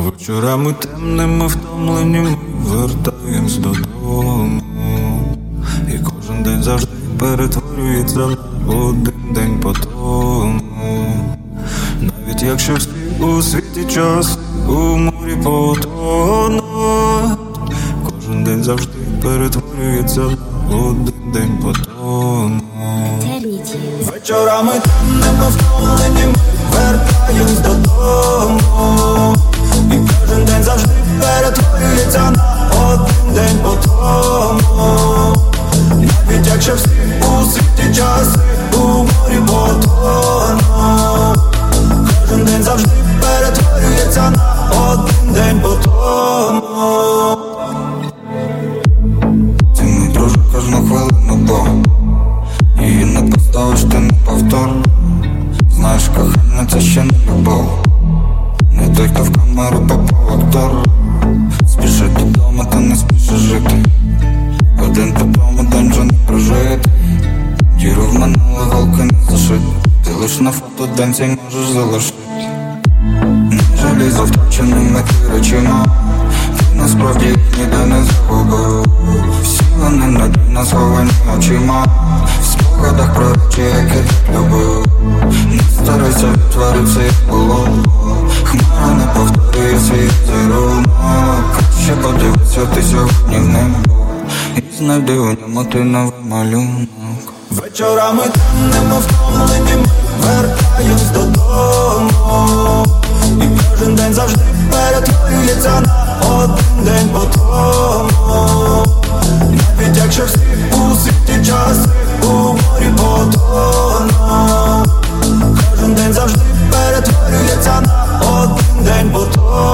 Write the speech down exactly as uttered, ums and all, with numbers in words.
Вечорами темними втомлені ми вертаємось додому, і кожен день завжди перетворюється на один день по тому. Навіть якщо всі у світі час у морі потонуть, кожен день завжди перетворюється на один день по тому. Вечорами темними втомлені ми вертаємось додому, і кожен день завжди перетворюється на один день по тому. Навіть якщо всі у світі часи у морі потонуть, кожен день завжди перетворюється на один день по тому. Ти мій друже кожну хвилину, бо її не поставиш, ти не повтор. Знаєш, кохання це ще не любов, не той, хто в камеру попав актор. Спішить додому, та не спішиш жити, один по тому день вже не прожити. Діру в минуле голки не зашити, ти лиш на фото день цей можеш залишити. Не жалій за втраченими ти речима, ти насправді їх ніде не загубив. Всі вони надійно сховані очима, в спогадах про речі, які ти любив. Не старайся відтворити, як було, хмара не повторює свій візерунок. Краще подивися ти сьогодні в небо, і знайди у ньому ти новий малюнок. Вечорами темними втомлені ми вертаємось додому, і кожен день завжди перетворюється на один день по тому. Навіть якщо всі у світі часи у морі потонуть, кожен день завжди перетворюється на один день по тому.